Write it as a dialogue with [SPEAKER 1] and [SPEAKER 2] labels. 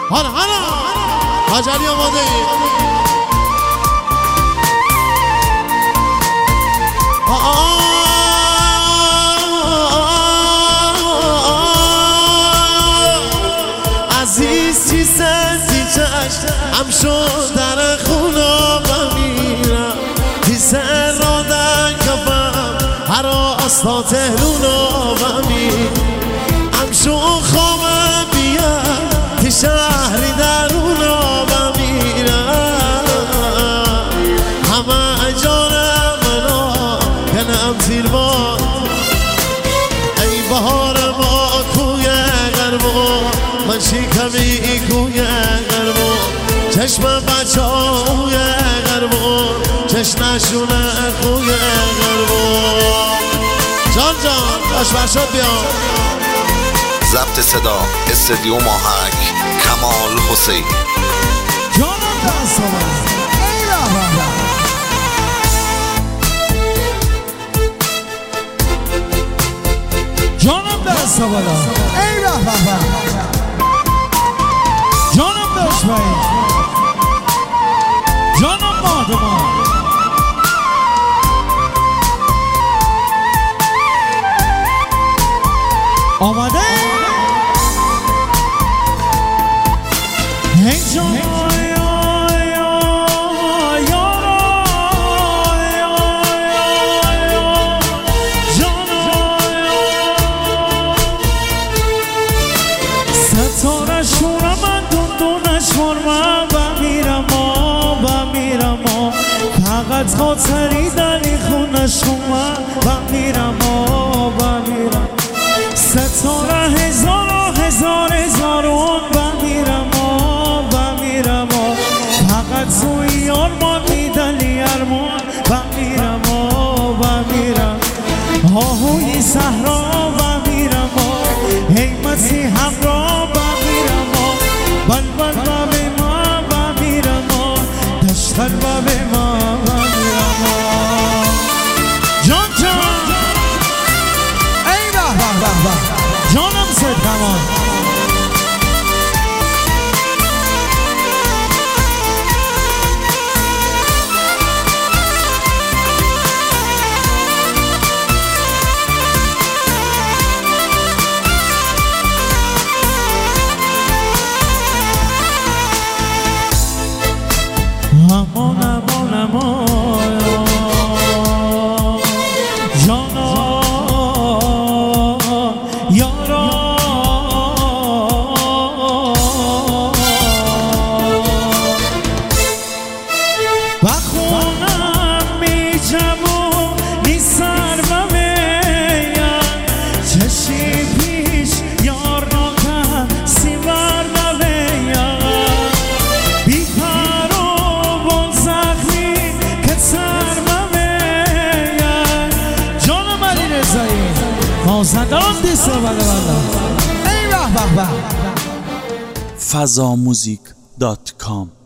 [SPEAKER 1] هانا حجری آماده ای عزیز چی سنزی چشم هم شد در خونا بمیرم تی سر را در کفم هر آستا تهلونا بمیرم هم شد خوابم بیام تی شهری درونا بمیرم همه جانم منا کنم زیر باد ای بهار ما کوی غربو من شکمی کوی غربو چشم بچه اوی غربو چشمشونه کوی غربو جان باش برشاد بیان
[SPEAKER 2] ضبط صدا استدیو ماهک کمال حسین
[SPEAKER 3] جانم دستم ای رحمت جانم دستم ای رحمت جانم دشمن جانم مادمان آماده هی جان ستاره شورم من دندونش مرمم بمیرم فقط خاطری دلی خونش بمیرم ستاره هزارون بمیرم فقط توی آرمان میدلی ارمان بمیرم آهوی صحرا بمیرم حیمتی همراه بمیرم بلبل بابی ما بمیرم دشتر بابی ما بمیرم جان ای به جانم سید کمان
[SPEAKER 4] fazamuzik.com